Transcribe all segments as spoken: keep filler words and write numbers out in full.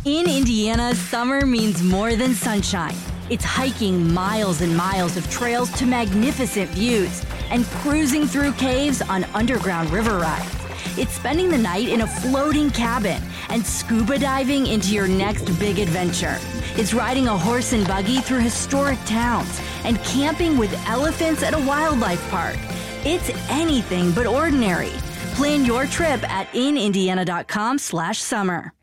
In Indiana, summer means more than sunshine. It's hiking miles and miles of trails to magnificent views and cruising through caves on underground river rides. It's spending the night in a floating cabin and scuba diving into your next big adventure. It's riding a horse and buggy through historic towns and camping with elephants at a wildlife park. It's anything but ordinary. Plan your trip at inindiana.com slash summer.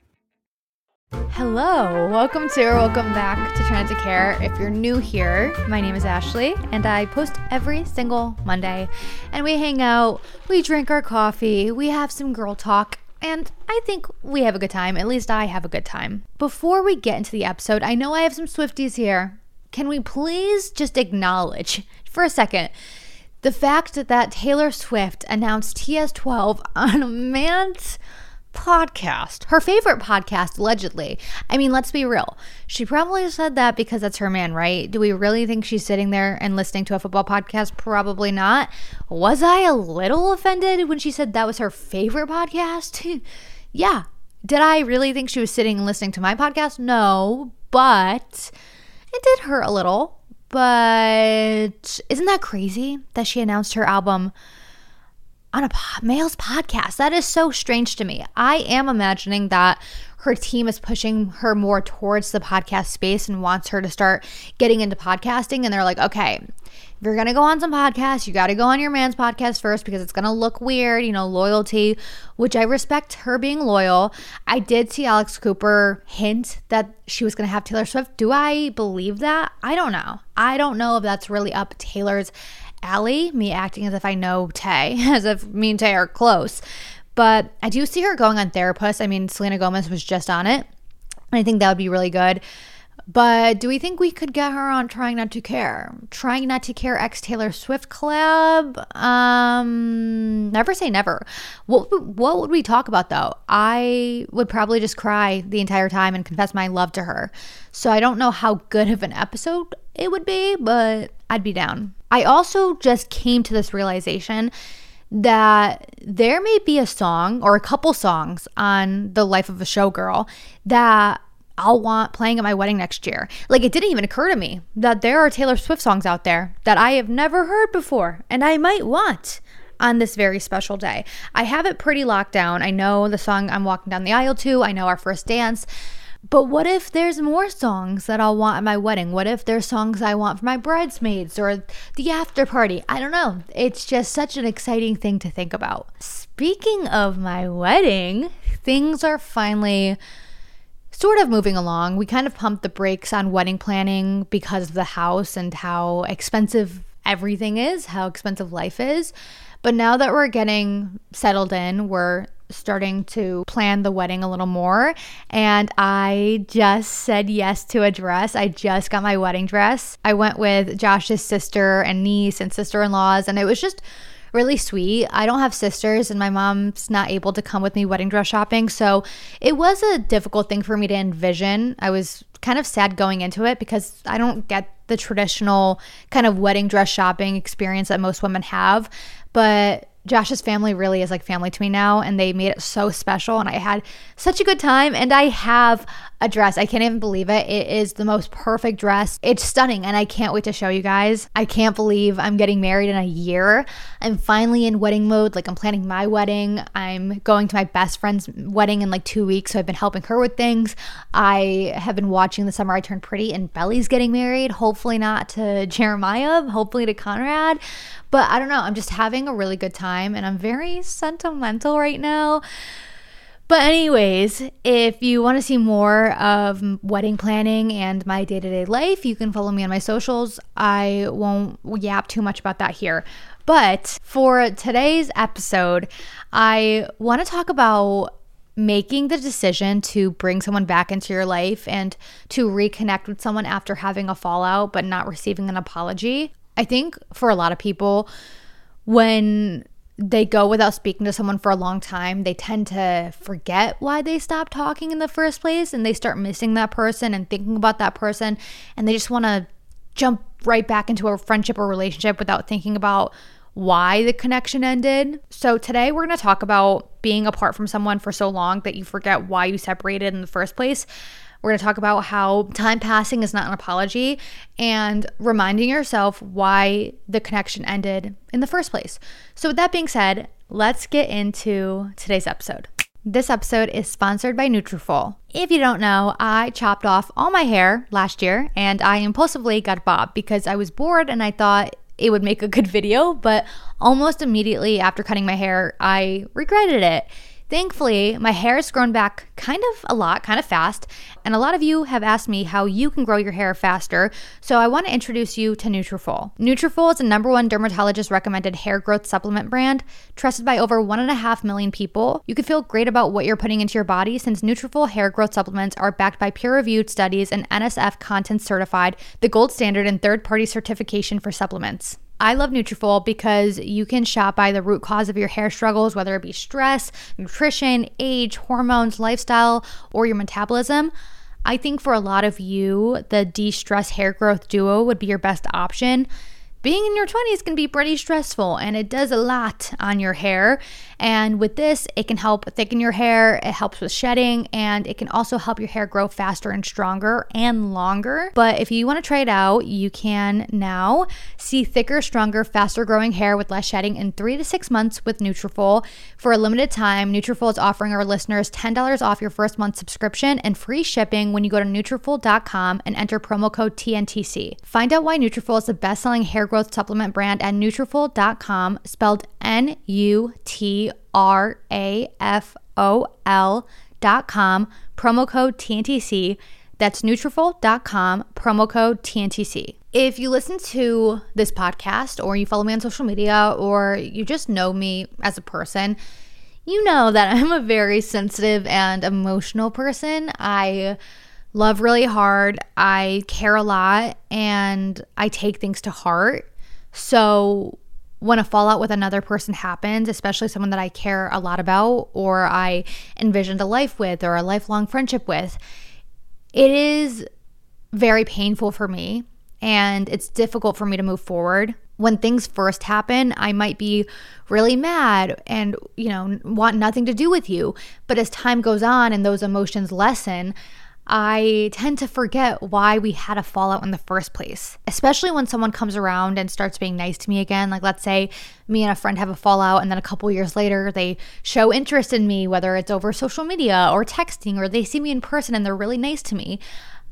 Hello, welcome to or welcome back to Try Not to Care. If you're new here, my name is Ashley and I post every single Monday and we hang out, we drink our coffee, we have some girl talk, and I think we have a good time. At least I have a good time. Before we get into the episode, I know I have some Swifties here. Can we please just acknowledge for a second the fact that Taylor Swift announced T S twelve on a man's podcast, her favorite podcast, allegedly. I mean, let's be real. She probably said that because that's her man, right? Do we really think she's sitting there and listening to a football podcast? Probably not. Was I a little offended when she said that was her favorite podcast? Yeah. Did I really think she was sitting and listening to my podcast? No, but it did hurt a little. But isn't that crazy that she announced her album on a po- male's podcast? That is so strange to me. I am imagining that her team is pushing her more towards the podcast space and wants her to start getting into podcasting. And they're like, okay, if you're going to go on some podcasts, you got to go on your man's podcast first because it's going to look weird, you know, loyalty, which I respect her being loyal. I did see Alex Cooper hint that she was going to have Taylor Swift. Do I believe that? I don't know. I don't know if that's really up Taylor's alley, me acting as if I know Tay, as if me and Tay are close. But I do see her going on Therapist. I mean, Selena Gomez was just on it. I think that would be really good. But do we think we could get her on Trying Not to Care? Trying Not to Care X Taylor Swift collab? Um, never say never. What, what would we talk about though? I would probably just cry the entire time and confess my love to her. So I don't know how good of an episode it would be, but I'd be down. I also just came to this realization that there may be a song or a couple songs on The Life of a Showgirl that I'll want playing at my wedding next year. Like, it didn't even occur to me that there are Taylor Swift songs out there that I have never heard before and I might want on this very special day. I have it pretty locked down. I know the song I'm walking down the aisle to. I know Our First Dance. But what if there's more songs that I'll want at my wedding? What if there's songs I want for my bridesmaids or the after party? I don't know. It's just such an exciting thing to think about. Speaking of my wedding, things are finally sort of moving along. We kind of pumped the brakes on wedding planning because of the house and how expensive everything is, how expensive life is. But now that we're getting settled in, we're starting to plan the wedding a little more. And I just said yes to a dress. I just got my wedding dress. I went with Josh's sister and niece and sister-in-laws, and it was just really sweet. I don't have sisters and my mom's not able to come with me wedding dress shopping. So it was a difficult thing for me to envision. I was kind of sad going into it because I don't get the traditional kind of wedding dress shopping experience that most women have. But Josh's family really is like family to me now, and they made it so special, and I had such a good time. And I have a dress. I can't even believe it. It is the most perfect dress. It's stunning, and I can't wait to show you guys. I can't believe I'm getting married in a year. I'm finally in wedding mode. Like, I'm planning my wedding. I'm going to my best friend's wedding in like two weeks, so I've been helping her with things. I have been watching The Summer I Turned Pretty, and Belly's getting married. Hopefully not to Jeremiah, hopefully to Conrad. But I don't know. I'm just having a really good time, and I'm very sentimental right now. But anyways, if you want to see more of wedding planning and my day-to-day life, you can follow me on my socials. I won't yap too much about that here. But for today's episode, I want to talk about making the decision to bring someone back into your life and to reconnect with someone after having a fallout but not receiving an apology. I think for a lot of people, when they go without speaking to someone for a long time, they tend to forget why they stopped talking in the first place, and they start missing that person and thinking about that person, and they just want to jump right back into a friendship or relationship without thinking about why the connection ended. So today we're going to talk about being apart from someone for so long that you forget why you separated in the first place. We're going to talk about how time passing is not an apology and reminding yourself why the connection ended in the first place. So with that being said, let's get into today's episode. This episode is sponsored by Nutrafol. If you don't know, I chopped off all my hair last year and I impulsively got a bob because I was bored and I thought it would make a good video, but almost immediately after cutting my hair, I regretted it. Thankfully, my hair has grown back kind of a lot, kind of fast, and a lot of you have asked me how you can grow your hair faster, so I want to introduce you to Nutrafol. Nutrafol is the number one dermatologist recommended hair growth supplement brand, trusted by over one and a half million people. You can feel great about what you're putting into your body since Nutrafol hair growth supplements are backed by peer-reviewed studies and N S F content certified, the gold standard in third-party certification for supplements. I love Nutrafol because you can shop by the root cause of your hair struggles, whether it be stress, nutrition, age, hormones, lifestyle, or your metabolism. I think for a lot of you, the de-stress hair growth duo would be your best option. Being in your twenties can be pretty stressful and it does a lot on your hair. And with this, it can help thicken your hair, it helps with shedding, and it can also help your hair grow faster and stronger and longer. But if you want to try it out, you can now see thicker, stronger, faster growing hair with less shedding in three to six months with Nutrafol. For a limited time, Nutrafol is offering our listeners ten dollars off your first month subscription and free shipping when you go to Nutrafol dot com and enter promo code T N T C. Find out why Nutrafol is the best-selling hair growth supplement brand at Nutrafol dot com, spelled N U T R A F O L dot com, promo code T N T C. That's Nutrafol dot com, promo code T N T C. If you listen to this podcast or you follow me on social media or you just know me as a person, you know that I'm a very sensitive and emotional person. I love really hard, I care a lot, and I take things to heart. So when a fallout with another person happens, especially someone that I care a lot about or I envisioned a life with or a lifelong friendship with, it is very painful for me and it's difficult for me to move forward. When things first happen, I might be really mad and, you know, want nothing to do with you. But as time goes on and those emotions lessen, I tend to forget why we had a fallout in the first place, especially when someone comes around and starts being nice to me again. Like, let's say me and a friend have a fallout and then a couple years later they show interest in me, whether it's over social media or texting, or they see me in person and they're really nice to me.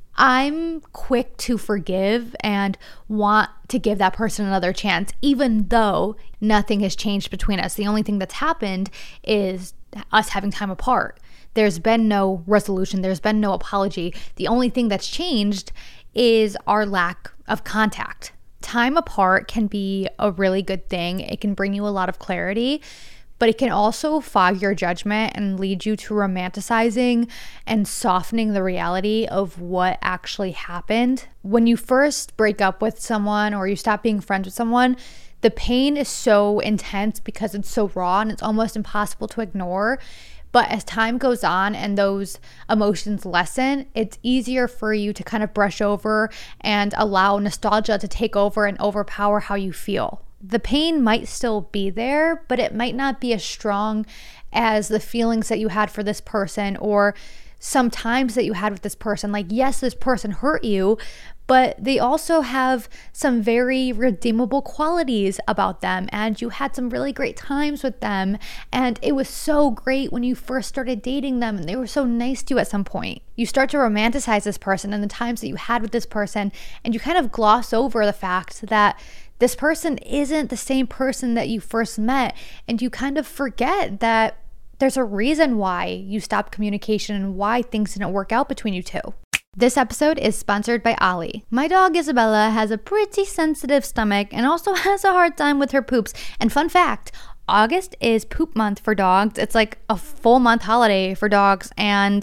I'm quick to forgive and want to give that person another chance, even though nothing has changed between us. The only thing that's happened is us having time apart. There's been no resolution. There's been no apology. The only thing that's changed is our lack of contact. Time apart can be a really good thing. It can bring you a lot of clarity, but it can also fog your judgment and lead you to romanticizing and softening the reality of what actually happened. When you first break up with someone or you stop being friends with someone, the pain is so intense because it's so raw and it's almost impossible to ignore. But as time goes on and those emotions lessen, it's easier for you to kind of brush over and allow nostalgia to take over and overpower how you feel. The pain might still be there, but it might not be as strong as the feelings that you had for this person or some times that you had with this person. Like, yes, this person hurt you, but they also have some very redeemable qualities about them, and you had some really great times with them, and it was so great when you first started dating them, and they were so nice to you at some point. You start to romanticize this person and the times that you had with this person, and you kind of gloss over the fact that this person isn't the same person that you first met, and you kind of forget that there's a reason why you stopped communication and why things didn't work out between you two. This episode is sponsored by Ollie. My dog Isabella has a pretty sensitive stomach and also has a hard time with her poops. And fun fact, August is poop month for dogs. It's like a full month holiday for dogs, and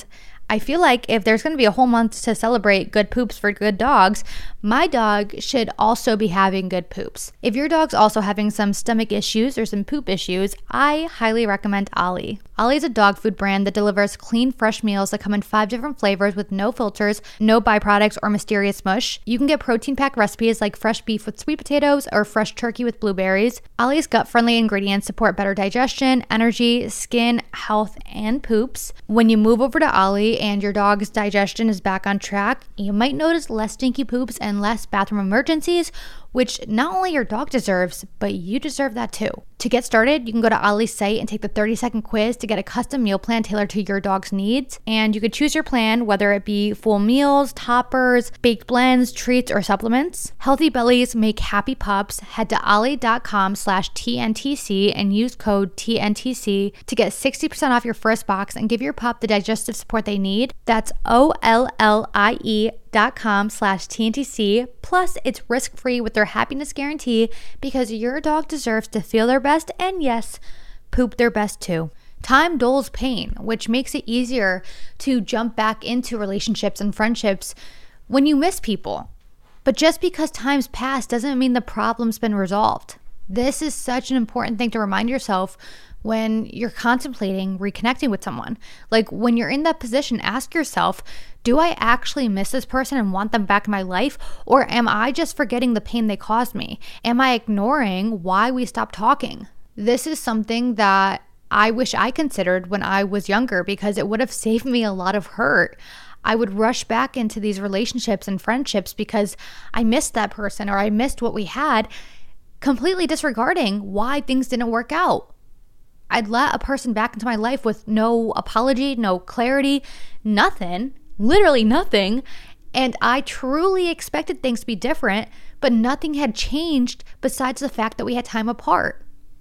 I feel like if there's going to be a whole month to celebrate good poops for good dogs, my dog should also be having good poops. If your dog's also having some stomach issues or some poop issues, I highly recommend Ollie. Ollie is a dog food brand that delivers clean, fresh meals that come in five different flavors with no filters, no byproducts, or mysterious mush. You can get protein-packed recipes like fresh beef with sweet potatoes or fresh turkey with blueberries. Ollie's gut-friendly ingredients support better digestion, energy, skin, health, and poops. When you move over to Ollie and your dog's digestion is back on track, you might notice less stinky poops and less bathroom emergencies, which not only your dog deserves, but you deserve that too. To get started, you can go to Ollie's site and take the thirty second quiz to get a custom meal plan tailored to your dog's needs. And you could choose your plan, whether it be full meals, toppers, baked blends, treats, or supplements. Healthy bellies make happy pups. Head to ollie.com slash TNTC and use code T N T C to get sixty percent off your first box and give your pup the digestive support they need. That's O L L I E dot com slash T N T C. Plus, it's risk-free with their happiness guarantee because your dog deserves to feel their best and, yes, poop their best too. Time dulls pain, which makes it easier to jump back into relationships and friendships when you miss people. But just because time's passed doesn't mean the problem's been resolved. This is such an important thing to remind yourself when you're contemplating reconnecting with someone. Like when you're in that position, ask yourself, do I actually miss this person and want them back in my life? Or am I just forgetting the pain they caused me? Am I ignoring why we stopped talking? This is something that I wish I considered when I was younger because it would have saved me a lot of hurt. I would rush back into these relationships and friendships because I missed that person or I missed what we had, completely disregarding why things didn't work out. I'd let a person back into my life with no apology, no clarity, nothing, literally nothing. And I truly expected things to be different, but nothing had changed besides the fact that we had time apart.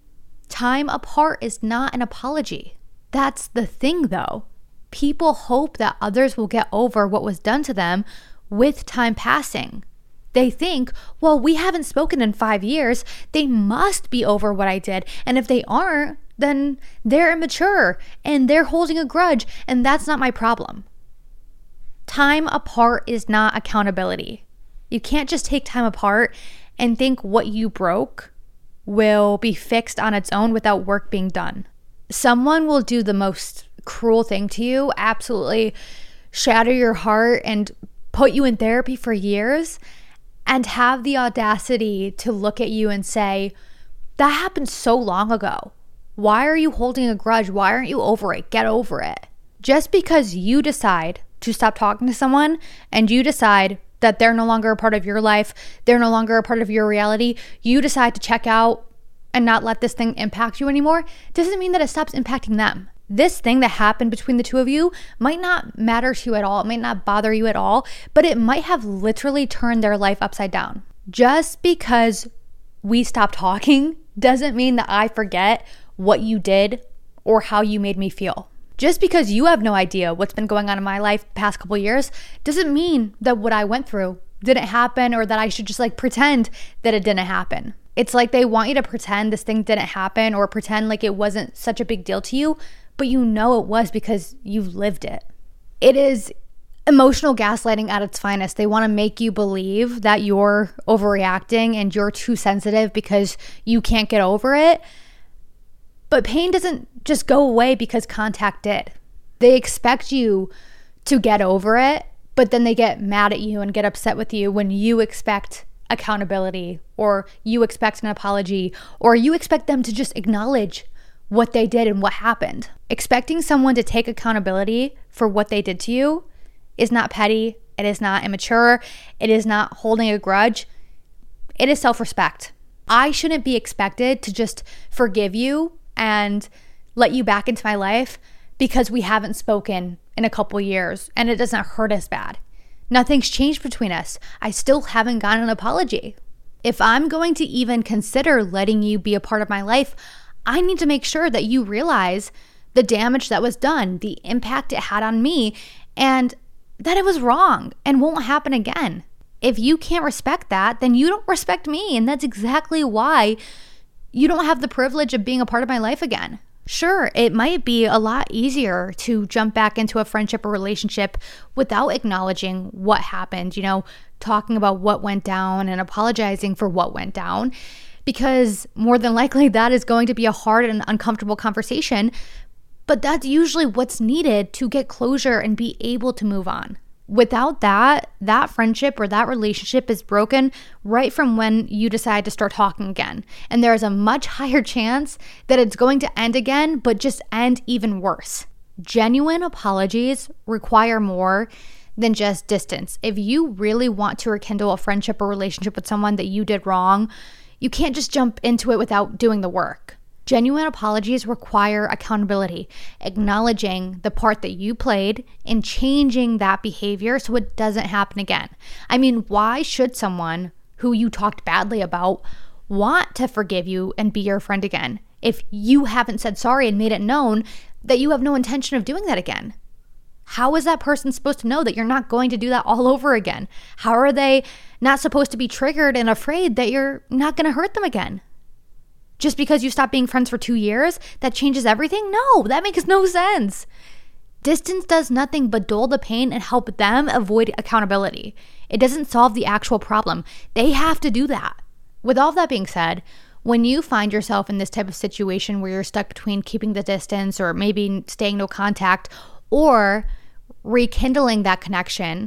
Time apart is not an apology. That's the thing though. People hope that others will get over what was done to them with time passing. They think, well, we haven't spoken in five years. They must be over what I did. And if they aren't, then they're immature and they're holding a grudge, and that's not my problem. Time apart is not accountability. You can't just take time apart and think what you broke will be fixed on its own without work being done. Someone will do the most cruel thing to you, absolutely shatter your heart and put you in therapy for years, and have the audacity to look at you and say, that happened so long ago. Why are you holding a grudge? Why aren't you over it? Get over it. Just because you decide to stop talking to someone and you decide that they're no longer a part of your life, they're no longer a part of your reality, you decide to check out and not let this thing impact you anymore, doesn't mean that it stops impacting them. This thing that happened between the two of you might not matter to you at all. It might not bother you at all, but it might have literally turned their life upside down. Just because we stopped talking doesn't mean that I forget what you did or how you made me feel. Just because you have no idea what's been going on in my life the past couple years doesn't mean that what I went through didn't happen or that I should just like pretend that it didn't happen. It's like they want you to pretend this thing didn't happen or pretend like it wasn't such a big deal to you, but you know it was because you've lived it. It is emotional gaslighting at its finest. They want to make you believe that you're overreacting and you're too sensitive because you can't get over it. But pain doesn't just go away because contact did. They expect you to get over it, but then they get mad at you and get upset with you when you expect accountability or you expect an apology or you expect them to just acknowledge what they did and what happened. Expecting someone to take accountability for what they did to you is not petty. It is not immature. It is not holding a grudge. It is self-respect. I shouldn't be expected to just forgive you and let you back into my life because we haven't spoken in a couple years and it doesn't hurt as bad. Nothing's changed between us. I still haven't gotten an apology. If I'm going to even consider letting you be a part of my life, I need to make sure that you realize the damage that was done, the impact it had on me, and that it was wrong and won't happen again. If you can't respect that, then you don't respect me, and that's exactly why you don't have the privilege of being a part of my life again. Sure, it might be a lot easier to jump back into a friendship or relationship without acknowledging what happened, you know, talking about what went down and apologizing for what went down, because more than likely that is going to be a hard and uncomfortable conversation, but that's usually what's needed to get closure and be able to move on. Without that, that friendship or that relationship is broken right from when you decide to start talking again. And there is a much higher chance that it's going to end again, but just end even worse. Genuine apologies require more than just distance. If you really want to rekindle a friendship or relationship with someone that you did wrong, you can't just jump into it without doing the work. Genuine apologies require accountability, acknowledging the part that you played in changing that behavior so it doesn't happen again. I mean, why should someone who you talked badly about want to forgive you and be your friend again if you haven't said sorry and made it known that you have no intention of doing that again? How is that person supposed to know that you're not going to do that all over again? How are they not supposed to be triggered and afraid that you're not going to hurt them again? Just because you stop being friends for two years, that changes everything? No, that makes no sense. Distance does nothing but dull the pain and help them avoid accountability. It doesn't solve the actual problem. They have to do that. With all of that being said, when you find yourself in this type of situation where you're stuck between keeping the distance or maybe staying no contact or rekindling that connection,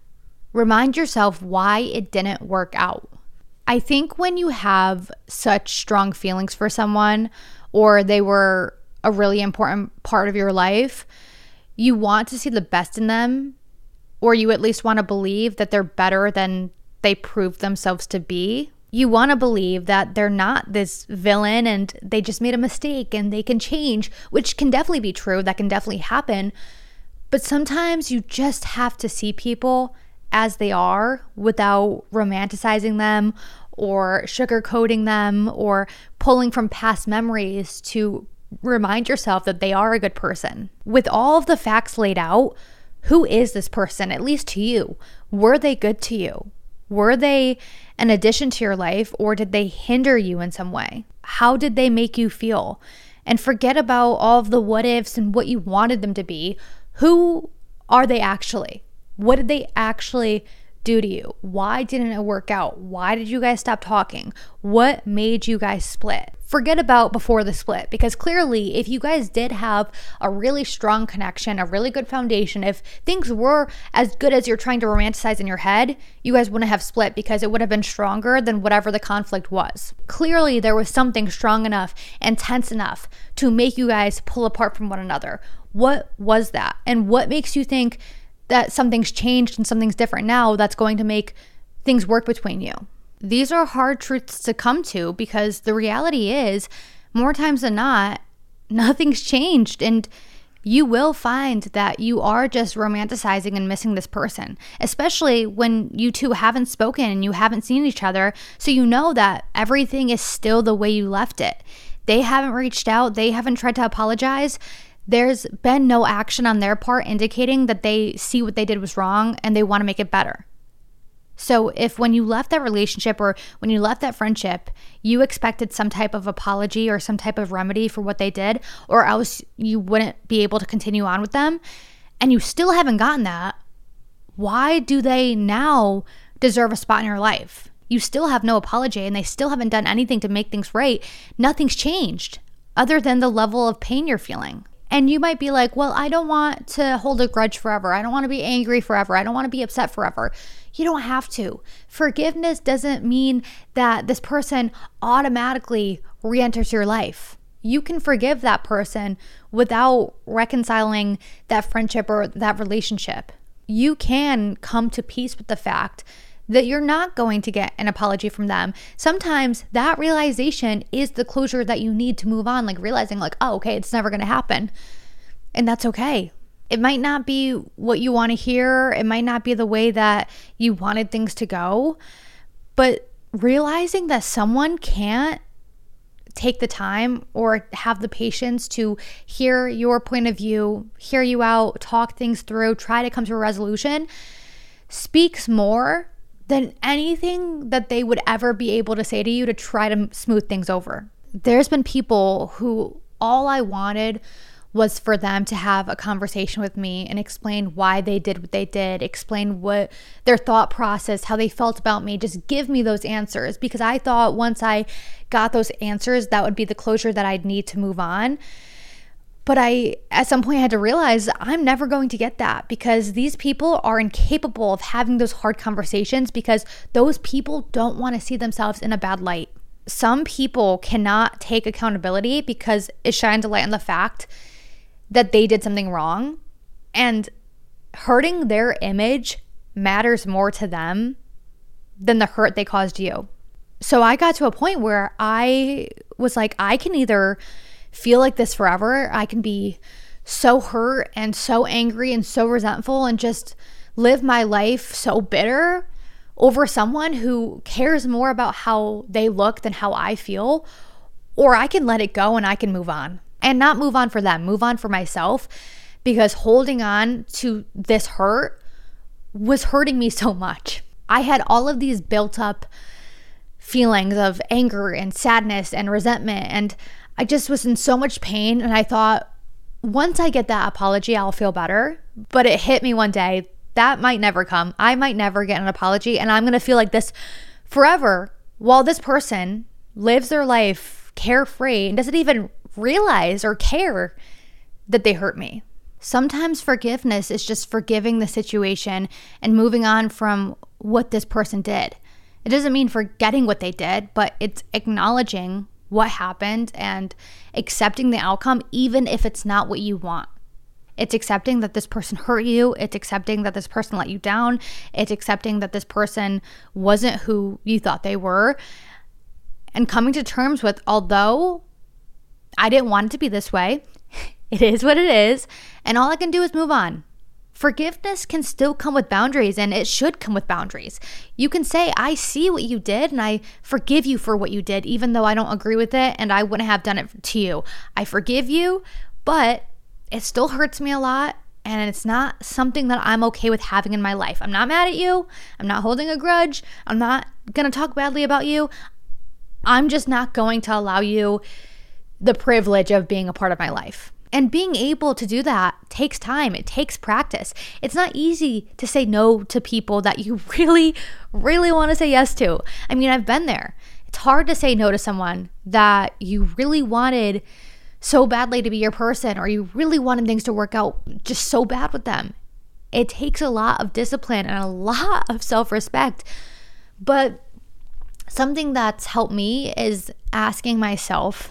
remind yourself why it didn't work out. I think when you have such strong feelings for someone or they were a really important part of your life, you want to see the best in them, or you at least want to believe that they're better than they proved themselves to be. You want to believe that they're not this villain and they just made a mistake and they can change, which can definitely be true. That can definitely happen. But sometimes you just have to see people as they are without romanticizing them or sugarcoating them or pulling from past memories to remind yourself that they are a good person. With all of the facts laid out, who is this person, at least to you? Were they good to you? Were they an addition to your life, or did they hinder you in some way? How did they make you feel? And forget about all of the what ifs and what you wanted them to be. Who are they actually? What did they actually do to you? Why didn't it work out? Why did you guys stop talking? What made you guys split? Forget about before the split, because clearly if you guys did have a really strong connection, a really good foundation, if things were as good as you're trying to romanticize in your head, you guys wouldn't have split because it would have been stronger than whatever the conflict was. Clearly there was something strong enough and tense enough to make you guys pull apart from one another. What was that? And what makes you think that something's changed and something's different now that's going to make things work between you? These are hard truths to come to, because the reality is, more times than not, nothing's changed, and you will find that you are just romanticizing and missing this person, especially when you two haven't spoken and you haven't seen each other, so you know that everything is still the way you left it. They haven't reached out, they haven't tried to apologize. There's been no action on their part indicating that they see what they did was wrong and they want to make it better. So if when you left that relationship or when you left that friendship, you expected some type of apology or some type of remedy for what they did, or else you wouldn't be able to continue on with them, and you still haven't gotten that, why do they now deserve a spot in your life? You still have no apology and they still haven't done anything to make things right. Nothing's changed other than the level of pain you're feeling. And you might be like, well, I don't want to hold a grudge forever. I don't want to be angry forever. I don't want to be upset forever. You don't have to. Forgiveness doesn't mean that this person automatically re-enters your life. You can forgive that person without reconciling that friendship or that relationship. You can come to peace with the fact that you're not going to get an apology from them. Sometimes that realization is the closure that you need to move on, like realizing like, oh, okay, it's never going to happen. And that's okay. It might not be what you want to hear. It might not be the way that you wanted things to go. But realizing that someone can't take the time or have the patience to hear your point of view, hear you out, talk things through, try to come to a resolution, speaks more than anything that they would ever be able to say to you to try to smooth things over. There's been people who all I wanted was for them to have a conversation with me and explain why they did what they did, explain what their thought process, how they felt about me, just give me those answers, because I thought once I got those answers, that would be the closure that I'd need to move on. But I, at some point, I had to realize I'm never going to get that, because these people are incapable of having those hard conversations, because those people don't want to see themselves in a bad light. Some people cannot take accountability because it shines a light on the fact that they did something wrong, and hurting their image matters more to them than the hurt they caused you. So I got to a point where I was like, I can either feel like this forever, I can be so hurt and so angry and so resentful and just live my life so bitter over someone who cares more about how they look than how I feel, or I can let it go and I can move on. And not move on for them, move on for myself, because holding on to this hurt was hurting me so much. I had all of these built up feelings of anger and sadness and resentment, and I just was in so much pain, and I thought, once I get that apology, I'll feel better. But it hit me one day, that might never come. I might never get an apology, and I'm going to feel like this forever while this person lives their life carefree and doesn't even realize or care that they hurt me. Sometimes forgiveness is just forgiving the situation and moving on from what this person did. It doesn't mean forgetting what they did, but it's acknowledging what happened and accepting the outcome, even if it's not what you want. It's accepting that this person hurt you. It's accepting that this person let you down. It's accepting that this person wasn't who you thought they were. And coming to terms with, although I didn't want it to be this way, it is what it is, and all I can do is move on. Forgiveness can still come with boundaries, and it should come with boundaries. You can say, I see what you did, and I forgive you for what you did, even though I don't agree with it, and I wouldn't have done it to you. I forgive you, but it still hurts me a lot, and it's not something that I'm okay with having in my life. I'm not mad at you. I'm not holding a grudge. I'm not going to talk badly about you. I'm just not going to allow you the privilege of being a part of my life. And being able to do that takes time. It takes practice. It's not easy to say no to people that you really, really want to say yes to. I mean, I've been there. It's hard to say no to someone that you really wanted so badly to be your person, or you really wanted things to work out just so bad with them. It takes a lot of discipline and a lot of self-respect. But something that's helped me is asking myself,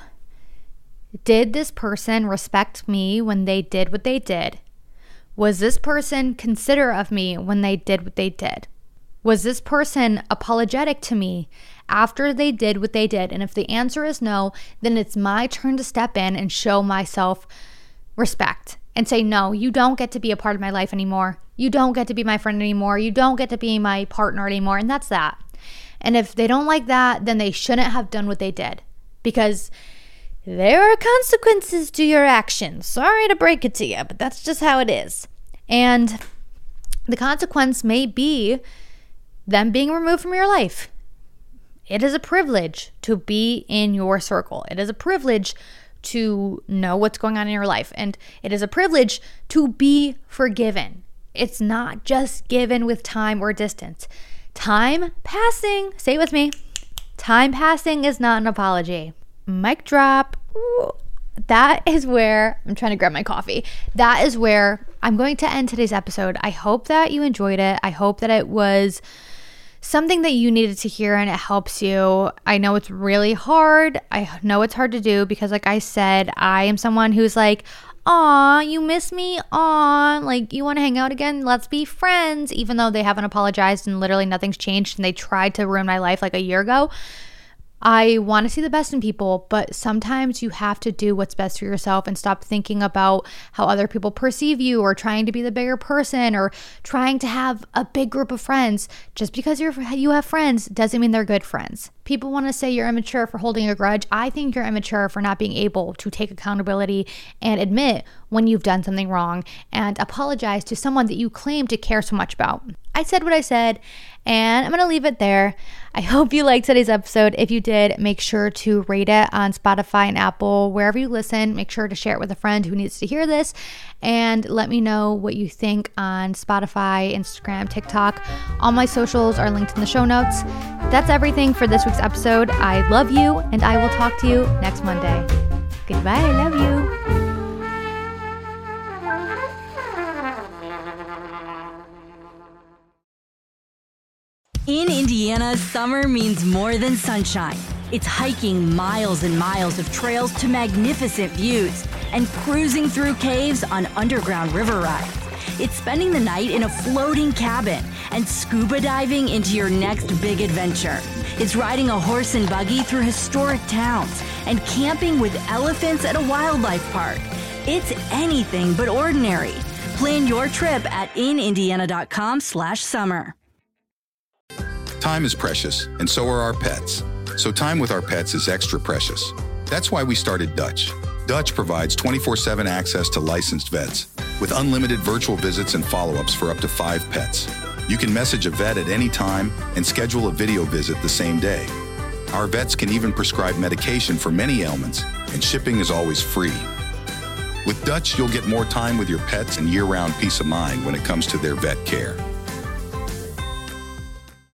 did this person respect me when they did what they did? Was this person considerate of me when they did what they did? Was this person apologetic to me after they did what they did? And if the answer is no, then it's my turn to step in and show myself respect and say, no, you don't get to be a part of my life anymore. You don't get to be my friend anymore. You don't get to be my partner anymore. And that's that. And if they don't like that, then they shouldn't have done what they did, because there are consequences to your actions. Sorry to break it to you, but that's just how it is. And the consequence may be them being removed from your life. It is a privilege to be in your circle. It is a privilege to know what's going on in your life. And it is a privilege to be forgiven. It's not just given with time or distance. Time passing, say it with me, time passing is not an apology. Mic drop. Ooh, that is where I'm trying to grab my coffee. That is where I'm going to end today's episode. I hope that you enjoyed it. I hope that it was something that you needed to hear and it helps you. I know it's really hard. I know it's hard to do because, like I said, I am someone who's like, aw, you miss me? Aw, like, you want to hang out again? Let's be friends. Even though they haven't apologized and literally nothing's changed and they tried to ruin my life like a year ago. I want to see the best in people, but sometimes you have to do what's best for yourself and stop thinking about how other people perceive you, or trying to be the bigger person, or trying to have a big group of friends. Just because you're you have friends doesn't mean they're good friends. People want to say you're immature for holding a grudge. I think you're immature for not being able to take accountability and admit when you've done something wrong and apologize to someone that you claim to care so much about. I said what I said, and I'm going to leave it there. I hope you liked today's episode. If you did, make sure to rate it on Spotify and Apple, wherever you listen. Make sure to share it with a friend who needs to hear this, and let me know what you think on Spotify, Instagram, TikTok. All my socials are linked in the show notes. That's everything for this week's episode. I love you, and I will talk to you next Monday. Goodbye. I love you. In Indiana, summer means more than sunshine. It's hiking miles and miles of trails to magnificent views and cruising through caves on underground river rides. It's spending the night in a floating cabin and scuba diving into your next big adventure. It's riding a horse and buggy through historic towns and camping with elephants at a wildlife park. It's anything but ordinary. Plan your trip at inindiana.com slash summer. Time is precious, and so are our pets. So time with our pets is extra precious. That's why we started Dutch. Dutch provides twenty-four seven access to licensed vets, with unlimited virtual visits and follow-ups for up to five pets. You can message a vet at any time and schedule a video visit the same day. Our vets can even prescribe medication for many ailments, and shipping is always free. With Dutch, you'll get more time with your pets and year-round peace of mind when it comes to their vet care.